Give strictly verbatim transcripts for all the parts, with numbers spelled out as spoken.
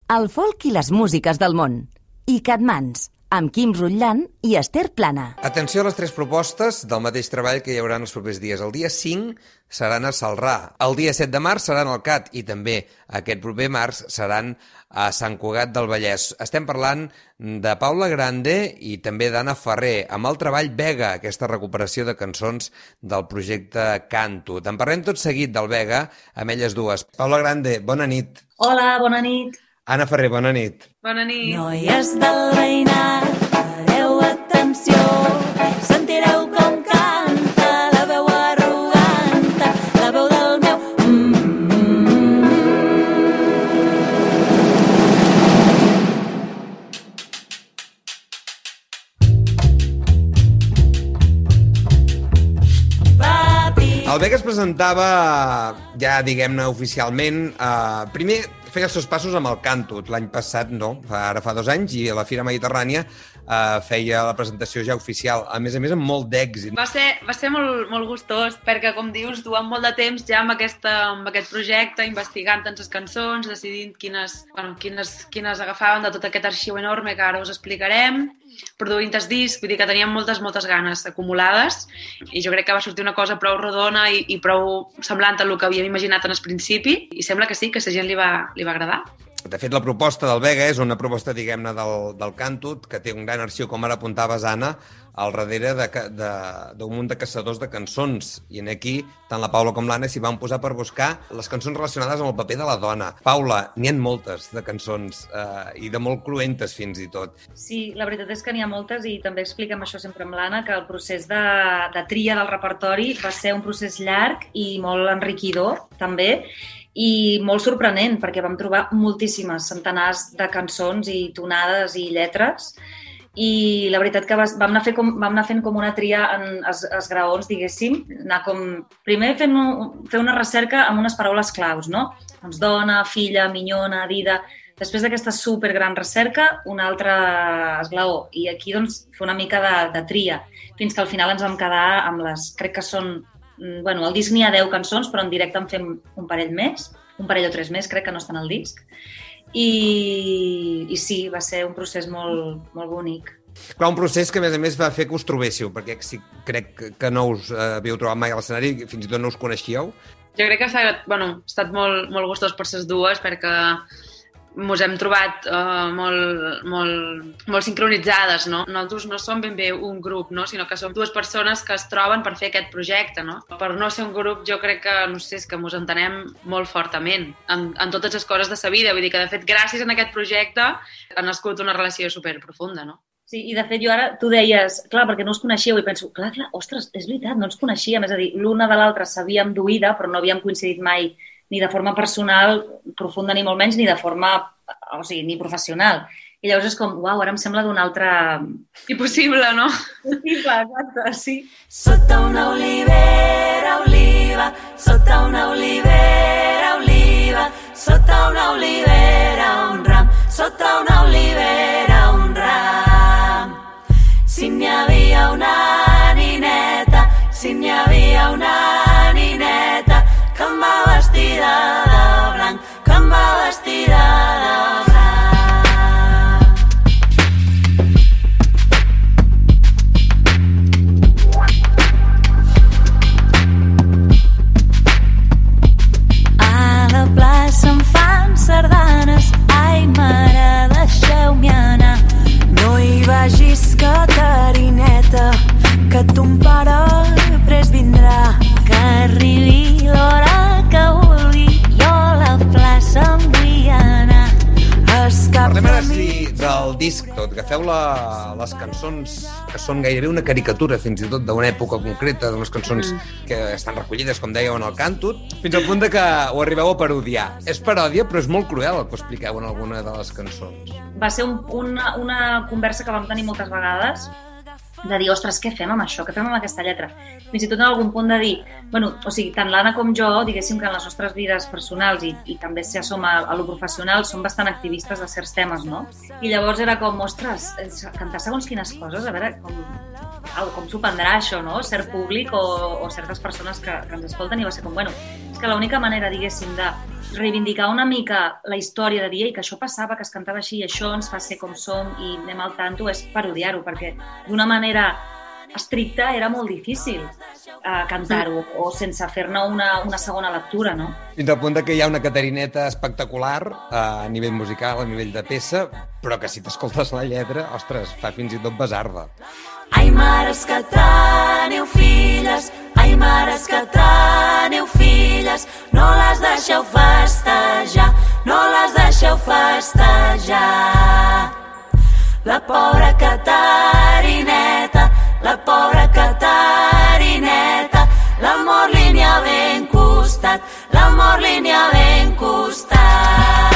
El folk i les músiques del món. I Catmans, amb Quim Rutllan i Esther Plana. Atenció a les tres propostes del mateix treball que hi haurà els propers dies. El dia cinc seran a Celrà, el dia set de març seran al Cat i també aquest proper març seran a Sant Cugat del Vallès. Estem parlant de Paula Grande i també d'Anna Ferrer, amb el treball Vega, aquesta recuperació de cançons del projecte Canto. Te'n parlem tot seguit del Vega amb elles dues. Paula Grande, bona nit. Hola, bona nit. Anna Ferrer, bona nit. Bona nit. Noies del veïnat, pareu atenció, sentireu com canta la veu arroganta, la veu del meu... El Vega es presentava, ja diguem-ne oficialment, eh, primer feia els seus passos amb el Cantut, l'any passat, no, ara fa dos anys, i a la Fira Mediterrània eh, feia la presentació ja oficial, a més a més amb molt d'èxit. Va ser, va ser molt, molt gustós, perquè, com dius, duem molt de temps ja amb, aquesta, amb aquest projecte, investigant tantes cançons, decidint quines, bueno, quines, quines agafaven de tot aquest arxiu enorme que ara us explicarem, produint els discs, vull dir que teníem moltes, moltes ganes acumulades i jo crec que va sortir una cosa prou rodona i, i prou semblant a el que havíem imaginat en el principi i sembla que sí, que a la gent li va, li va agradar. De fet, la proposta del Vega és una proposta, diguem-ne, del, del Cantut, que té un gran arxiu, com ara apuntaves, Anna, al darrere d'un munt de caçadors de cançons. I aquí, tant la Paula com l'Anna s'hi van posar per buscar les cançons relacionades amb el paper de la dona. Paula, n'hi ha moltes de cançons, eh, i de molt cruentes fins i tot. Sí, la veritat és que n'hi ha moltes i també expliquem això sempre amb l'Anna, que el procés de, de tria del repertori va ser un procés llarg i molt enriquidor, també, i molt sorprenent, perquè vam trobar moltíssimes, centenars de cançons i tonades i lletres, i la veritat que vam anar, fer com, vam anar fent com una tria en es, esgraons, diguéssim, anar com, primer fent un, fer una recerca amb unes paraules claus, no? Doncs dona, filla, minyona, dida. Després d'aquesta supergran recerca, un altre esglaó. I aquí doncs fer una mica de, de tria, fins que al final ens vam quedar amb les, crec que són, bueno, al disc n'hi ha deu cançons, però en directe en fem un parell més, un parell o tres més, crec que no estan al disc. I, i sí, va ser un procés molt, molt bonic. Clar, un procés que a més a més va fer que us trobéssiu, perquè sí, crec que no us eh, havíeu trobat mai a l'escenari, fins i tot no us coneixíeu. Jo crec que ha, bueno, ha estat molt, molt gustós per les dues, perquè ens hem trobat uh, molt, molt, molt sincronitzades, no? Nosaltres no som ben bé un grup, no? Sinó que som dues persones que es troben per fer aquest projecte, no? Per no ser un grup, jo crec que, no sé, és que ens entenem molt fortament en, en totes les coses de sa vida. Vull dir que, de fet, gràcies a aquest projecte ha nascut una relació superprofunda, no? Sí, i de fet jo ara, tu deies, clar, perquè no us coneixíeu, i penso, clar, clar, ostres, és veritat, no ens coneixíem, és a dir, l'una de l'altra sabíem d'oïda, però no havíem coincidit mai ni de forma personal, profunda ni molt menys, ni de forma, o sigui, ni professional. I llavors és com, uau, ara em sembla d'un altre... Impossible, no? Impossible, exacte, sí. Sota una olivera, oliva, sota una olivera, oliva, sota una olivera, un ram, sota una olivera, un ram. Si n'hi havia una nineta, si n'hi havia una nineta, que em va vestida de blanc, que em va vestida de blanc. A la plaça em fan sardanes, ai mare, deixeu-m'hi anar. No hi vagis, Catarineta, que ton pare pres vindrà, que arribi l'hora que vulgui, jo a la plaça em vull anar. Parlem ara sí del disc tot, que feu la, les cançons que són gairebé una caricatura fins i tot d'una època concreta, d'unes cançons mm. que estan recollides, com dèieu, en el Cantut, fins al punt de que ho arribeu a parodiar. És paròdia, però és molt cruel el que expliqueu en alguna de les cançons. Va ser un, una, una conversa que vam tenir moltes vegades, de dir, ostres, què fem amb això? Què fem amb aquesta lletra? Fins i tot en algun punt de dir, bueno, o sigui, tant l'Anna com jo, diguéssim que en les nostres vides personals i, i també si ja som a, a lo professional, som bastant activistes de certs temes, no? I llavors era com, ostres, cantar segons quines coses, a veure, com, com s'ho prendrà això, no? Cert públic o, o certes persones que, que ens escolten, i va ser com, bueno, És que l'única manera, diguéssim, de reivindicar una mica la història de dir Ei, que això passava, que es cantava així i això ens fa ser com som i anem al tanto, és parodiar-ho, perquè d'una manera estricta era molt difícil uh, cantar-ho o sense fer-ne una, una segona lectura, no? Fins al punt que hi ha una catarineta espectacular uh, a nivell musical, a nivell de peça, però que si t'escoltes la lletra, ostres, fa fins i tot besar-de. Ai, mares que teniu filles, ai, mares que teniu filles, no les deixeu festejar, no les deixeu festejar. La pobra catarineta, la pobra catarineta, l'amor li n'hi ha ben costat, l'amor li n'hi ha ben costat.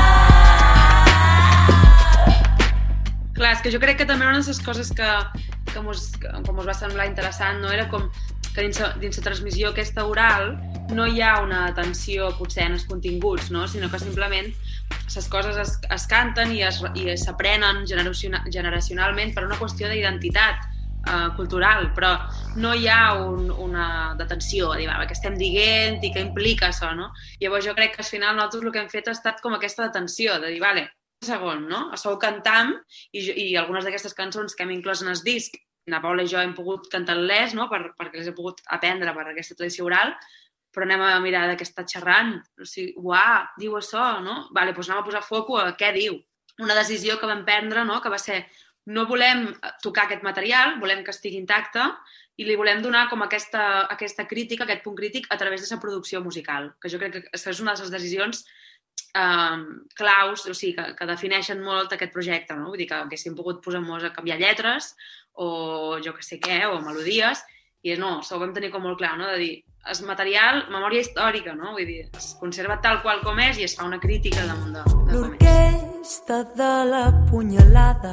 Clar, és que jo crec que també una de les coses que, que, mos, que com us va semblar interessant, no? Era com que dins, dins la transmissió aquesta oral no hi ha una atenció potser en els continguts, no? Sinó que simplement les coses es, es canten i es, i s'aprenen generacionalment per una qüestió d'identitat uh, cultural, però no hi ha un, una detenció, a dir, va, què estem dient i què implica això, no? Llavors jo crec que al final nosaltres el que hem fet ha estat com aquesta detenció, de dir, vale, un segon, no? A sou cantam i, i algunes d'aquestes cançons que hem inclòs en el disc, na Paula i jo hem pogut cantar-les, no? Per, perquè les he pogut aprendre per aquesta tradició oral, però anem a mirar de què està xerrant. O sigui, uah, diu això, no? Vale, doncs anem a posar foco a què diu. Una decisió que vam prendre, no? Que va ser, no volem tocar aquest material, volem que estigui intacte i li volem donar com aquesta, aquesta crítica, aquest punt crític a través de la producció musical, que jo crec que és una de les decisions eh, claus, o sigui, que, que defineixen molt aquest projecte, no? Vull dir que haguéssim pogut posar-nos a canviar lletres o jo que sé què, o melodies, i no, això ho vam tenir com molt clar, no? De dir, és material, memòria històrica, no? Vull dir, es conserva tal qual com és i es fa una crítica damunt de, de com és. L'orquestra de la punyalada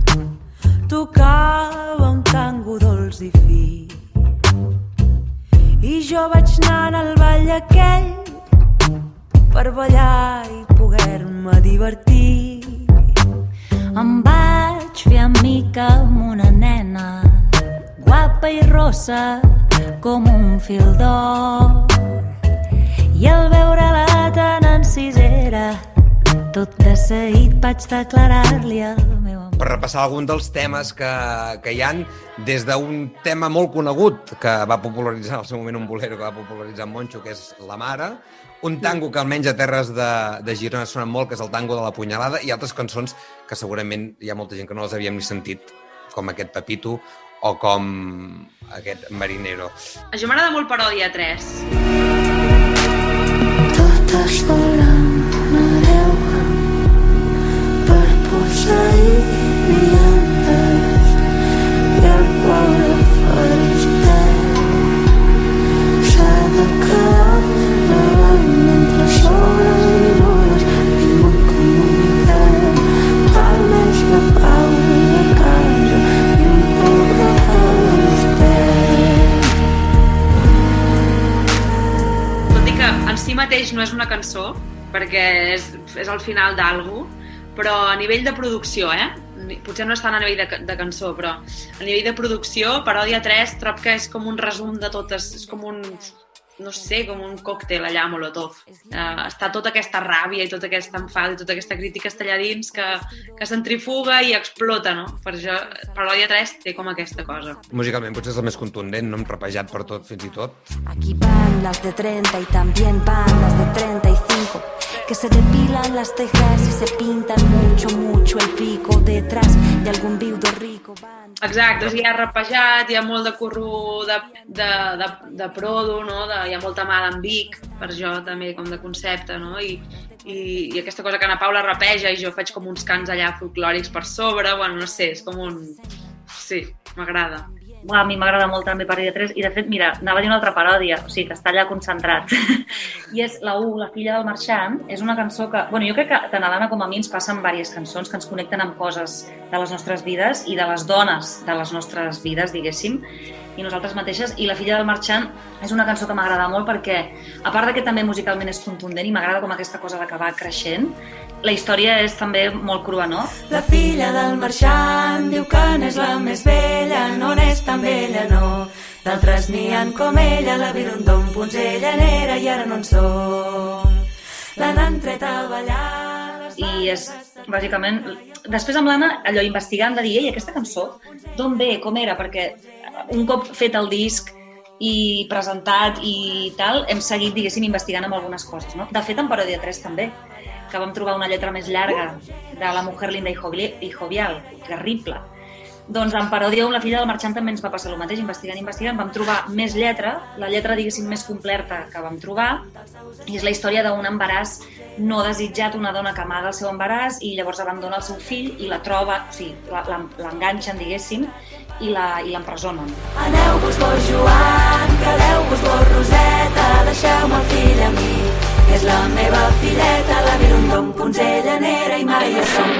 tocava un tango dolç i fi i jo vaig anar al ball aquell per ballar i poder-me divertir. Em vaig fer amica amb una nena guapa i rossa com un fil d'or i al veure-la tan encisera tot de seguit vaig declarar-li el meu amor. Per repassar algun dels temes que, que hi han, des d'un tema molt conegut que va popularitzar en el seu moment un bolero que va popularitzar en Moncho, que és La Mare, un tango que almenys a terres de, de Girona sona molt, que és el tango de la punyalada, i altres cançons que segurament hi ha molta gent que no les havíem ni sentit, com aquest Pepito o com aquest Marinero. A jo m'agrada molt Paròdia tres. Totes volen hereu per posseir viandes i el pobre felicitat s'ha de quedar davant mentre sobres i hores i món com un infern val més la pau de casa i un pobre felicitat. Tot i que en si mateix no és una cançó, perquè és, és el final d'algú, però a nivell de producció, eh? Potser no és tant a nivell de, de cançó, però a nivell de producció, Paròdia tres trob que és com un resum de totes, és com un, no sé, com un còctel allà a Molotov. Uh, està tota aquesta ràbia i tota aquesta enfada i tota aquesta crítica està allà dins que, que centrifuga i explota, no? Per això Paròdia tres té com aquesta cosa. Musicalment potser és el més contundent, no hem rapejat per tot, fins i tot. Aquí van las de treinta y también van las de treinta y cinco que se depilan las cejas y se pintan mucho, mucho el pico detrás de algún viudo rico. Van... Exacte, o sigui, hi ha rapejat, hi ha molt de curro de, de, de, de prodo, no? De, hi ha molta mà d'en Vic, per jo també, com de concepte, no? I, i, i aquesta cosa que na Paula rapeja i jo faig com uns cants allà folclòrics per sobre, bueno, no sé, és com un... Sí, m'agrada. A mi m'agrada molt també Paròdia tres i de fet, mira, anava a dir una altra paròdia, o sigui, que està allà concentrat. I és la U, La filla del marxant, és una cançó que... Bueno, jo crec que tant a l'Anna com a mi ens passen diverses cançons que ens connecten amb coses de les nostres vides i de les dones de les nostres vides, diguéssim, i nosaltres mateixes, i La filla del marxant és una cançó que m'agrada molt perquè, a part de que també musicalment és contundent i m'agrada com aquesta cosa de que va creixent, la història és també molt crua, no? La filla del marxant diu que n'és la més vella, no n'és tan vella, no. d'altres n'hi han com ella, la Virundom, Punzellanera, i ara no en som. L'han entret a ballar... I és, bàsicament, després amb l'Anna, allò investigant de dir, ei, aquesta cançó, d'on ve, com era? Perquè un cop fet el disc i presentat i tal, hem seguit, diguéssim, investigant amb algunes coses, no? De fet, en Paròdia tres també, que vam trobar una lletra més llarga de La mujer linda y jovial, terrible. Doncs en Paròdia un, La filla del marxant, també ens va passar el mateix, investigant, investigant, vam trobar més lletra, la lletra, diguéssim, més completa que vam trobar, i és la història d'un embaràs no desitjat, una dona que amaga el seu embaràs i llavors abandona el seu fill i la troba, o sigui, l'enganxen, diguéssim, i l'empresonen. Aneu-vos-vos, Joan, quedeu-vos-vos, Roseta, deixeu-me el fill a mi, que és la meva filleta, la Virundom, Punzellanera, i mai ja som.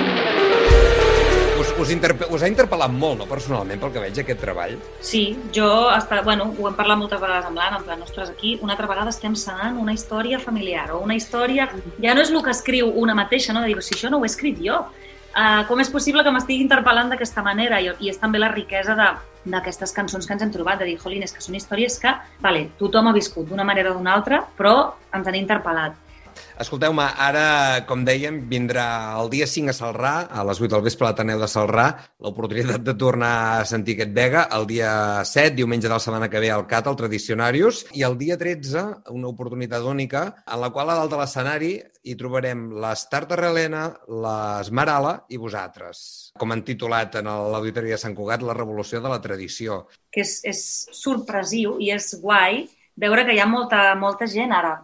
Us, us, interpe us ha interpel·lat molt, no, personalment, pel que veig, aquest treball? Sí, jo, hasta, bueno, ho hem parlat moltes vegades amb l'Anna, en plan, ostres, aquí una altra vegada estem sanant una història familiar, o una història... Ja no és el que escriu una mateixa, no? De dir, si això no ho he escrit jo, uh, com és possible que m'estigui interpel·lant d'aquesta manera? I, I és també la riquesa d'aquestes cançons que ens hem trobat, de dir, jolín, és que són històries que, vale, tothom ha viscut d'una manera o d'una altra, però ens han interpel·lat. Escolteu-me, ara, com dèiem, vindrà el dia cinc a Celrà, a les vuit del vespre a l'Ateneu de Celrà, l'oportunitat de tornar a sentir aquest Vega, el dia set, diumenge de la setmana que ve, al C A T, al Tradicionarius, i el dia tretze, una oportunitat única, en la qual a dalt de l'escenari hi trobarem l'Estar Terrelena, l'Esmerala i vosaltres, com han titulat en l'Auditori de Sant Cugat, La revolució de la tradició. Que és, és sorpresiu i és guai veure que hi ha molta, molta gent ara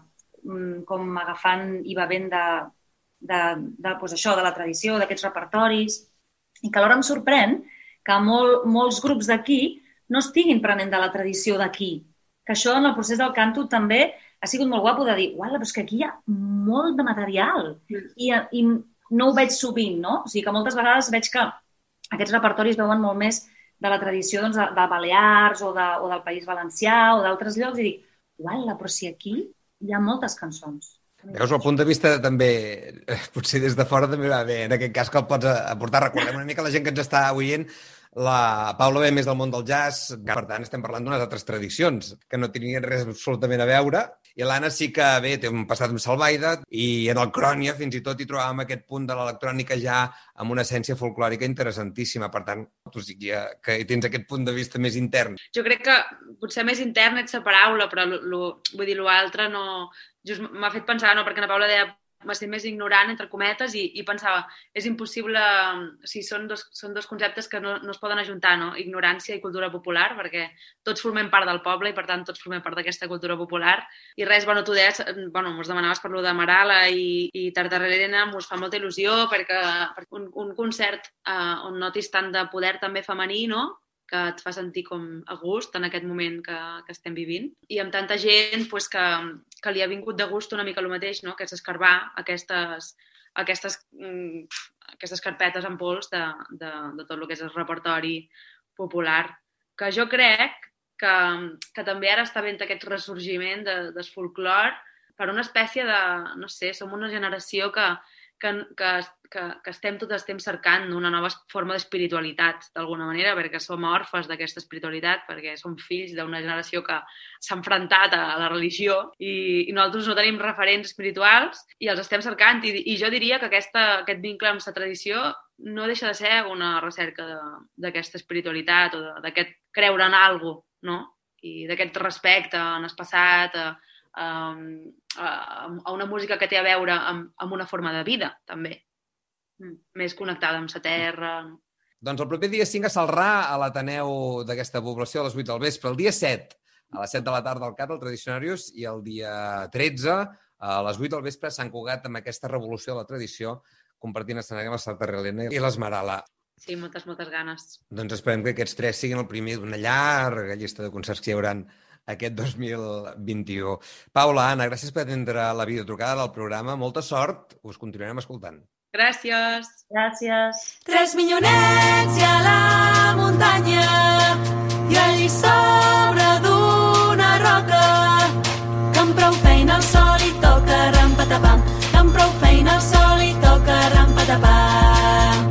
com agafant i bevent de, de, de, pues això, de la tradició, d'aquests repertoris, i que alhora em sorprèn que molt, molts grups d'aquí no estiguin prenent de la tradició d'aquí. Que això en el procés del canto també ha sigut molt guapo de dir, uala, però és que aquí hi ha molt de material i, i no ho veig sovint, no? O sigui que moltes vegades veig que aquests repertoris veuen molt més de la tradició doncs, de, de Balears o, de, o del País Valencià o d'altres llocs i dic, uala, però si aquí hi ha moltes cançons. Veus, el punt de vista també, potser des de fora també va bé, en aquest cas que el pots aportar. Recordem una mica la gent que ens està oient, la Paula ve més del món del jazz, per tant estem parlant d'unes altres tradicions que no tenien res absolutament a veure, i l'Anna sí que bé, té un passat amb Salvaida i en el Crònia fins i tot hi trobàvem aquest punt de l'electrònica ja amb una essència folclòrica interessantíssima, per tant, tu sí que tens aquest punt de vista més intern. Jo crec que potser més intern ets la paraula, però lo, lo, vull dir, l'altre no... Just m'ha fet pensar, no, perquè la Paula deia va ser més ignorant, entre cometes, i, i pensava, és impossible, o sigui, són dos, són dos conceptes que no, no es poden ajuntar, no? Ignorància i cultura popular, perquè tots formem part del poble i, per tant, tots formem part d'aquesta cultura popular. I res, bueno, tu deies, bueno, mos demanaves per lo de Marala i, i Tartarelena, mos fa molta il·lusió perquè, perquè un, un concert eh, on notis tant de poder també femení, no?, que et fa sentir com a gust en aquest moment que, que estem vivint. I amb tanta gent pues, que, que li ha vingut de gust una mica el mateix, no? Que és escarbar aquestes, aquestes, mm, aquestes carpetes en pols de, de, de tot el que és el repertori popular. Que jo crec que, que també ara està havent aquest ressorgiment de, del folclor per una espècie de, no sé, som una generació que, que, que, que, que estem tot el temps cercant una nova forma d'espiritualitat, d'alguna manera, perquè som orfes d'aquesta espiritualitat, perquè som fills d'una generació que s'ha enfrontat a la religió i, i nosaltres no tenim referents espirituals i els estem cercant. I, i jo diria que aquesta, aquest vincle amb la tradició no deixa de ser una recerca d'aquesta espiritualitat o d'aquest creure en alguna cosa, no? I d'aquest respecte en el passat, a, a, a una música que té a veure amb, amb una forma de vida, també. Mm. Més connectada amb la terra. Doncs el proper dia cinc a Celrà, a l'Ateneu d'aquesta població, a les vuit del vespre. El dia set, a les set de la tarda al C A T, al Tradicionarius, i el dia tretze, a les vuit del vespre, a Sant Cugat, amb aquesta revolució de la tradició, compartint escenari amb la Tartarelena i l'Esmerala. Sí, moltes, moltes ganes. Doncs esperem que aquests tres siguin el primer d'una llarga llista de concerts que hi haurà aquest dos mil vint-i-u. Paula, Anna, gràcies per atendre la videotrucada del programa. Molta sort, us continuarem escoltant. Gràcies. Gràcies. Tres minyonets i a la muntanya i allí sobre d'una roca que amb prou feina el sol hi toca ram-patapam, que amb prou feina el sol hi toca ram-patapam.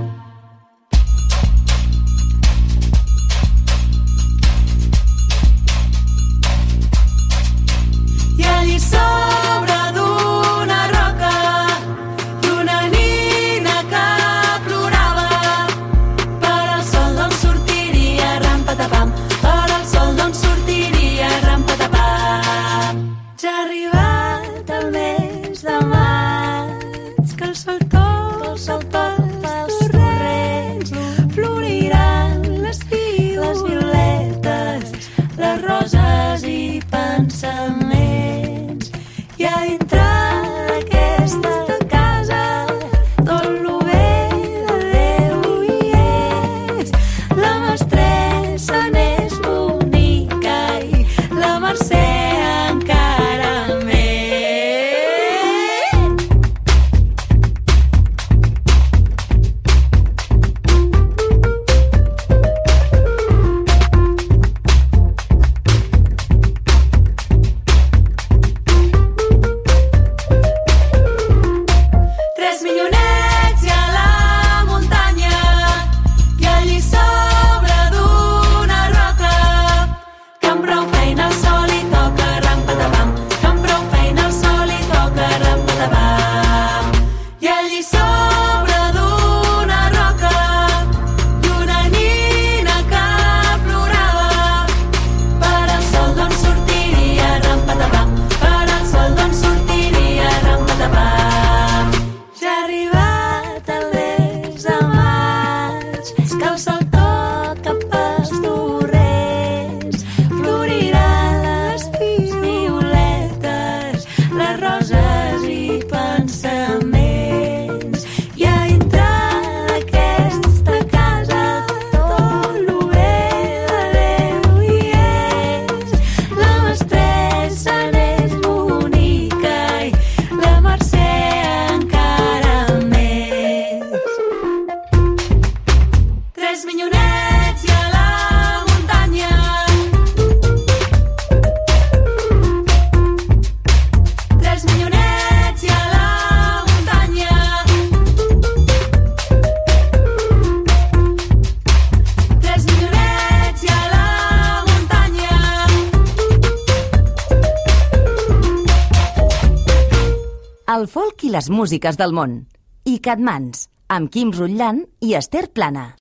el folk i les músiques del món. I Catmans, amb Quim Rutllan i Ester Plana.